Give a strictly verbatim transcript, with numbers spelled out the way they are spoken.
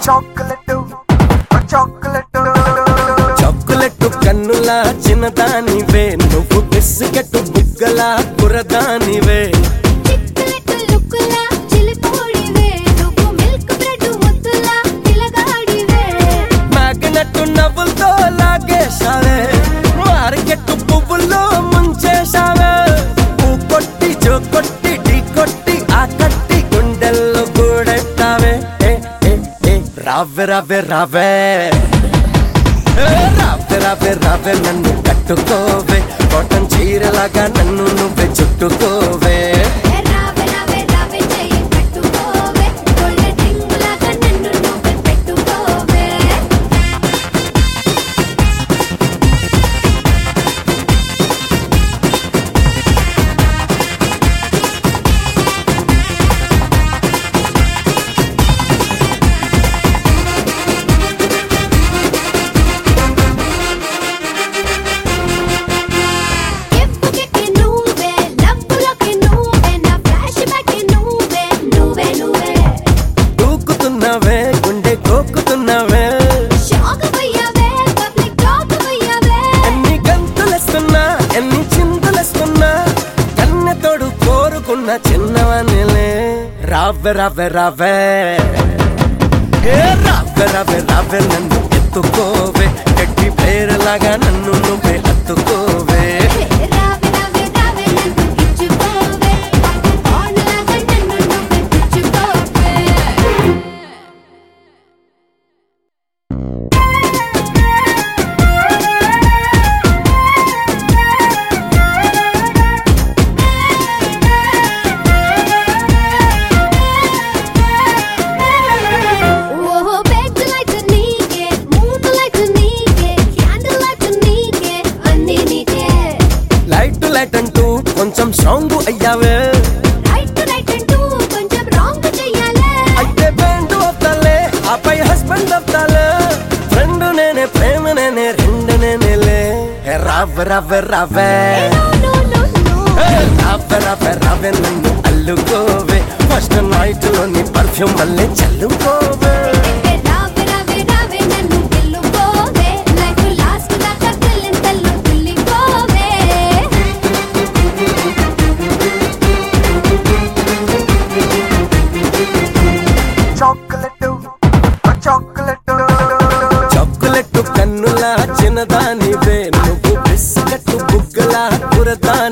chocolate chocolate chocolate కన్నుల చిన్నదానివే నువ్వు biscuit బుగ్గల కురదానివే మ్యాగ్నెట్ నవ్వులతో లాగేశావే మార్కెట్ పువ్వుల్లో ముంచేశావే పూ కొట్టి జో కొట్టి ఢీ కొట్టి ఆ కట్టి గుండెల్లో కూడెట్టావే రావే రావే రావే రావే రావే రావే నన్ను కట్టుకోవే కాటన్ చీరలాగా నన్ను నువ్వే చుట్టుకోవే గుండె కోక్కుతున్నవే ఎన్ని గంతులేస్తున్నా ఎన్ని చిందులేస్తున్నా కన్నెతోడు కోరుకున్న చిన్నవనిలే రావే రావే రావే రావే రావే రావే నన్ను ఎత్తుకోవే గట్టి పేరులాగా నన్ను నువ్వే హత్తుకోవే అంటూ కొంచెం స్ట్రాంగ్ అయ్యావే అయితే బ్యాండ్ అవుతాలే ఆపై హస్బెండ్ అవుతాలే ఫ్రెండ్ నేనే ప్రేమ నేనే రెండు నేనేలే రావే రావే రావే రావే రావే రావే నన్ను అల్లుకోవే ఫస్ట్ నైట్ లోని పర్ఫ్యూమ్ మళ్ళీ చల్లుకోవే చాక్లెట్ కన్నుల చిన్నదానివే నువ్వు బిస్కెట్ బుగ్గల కురదా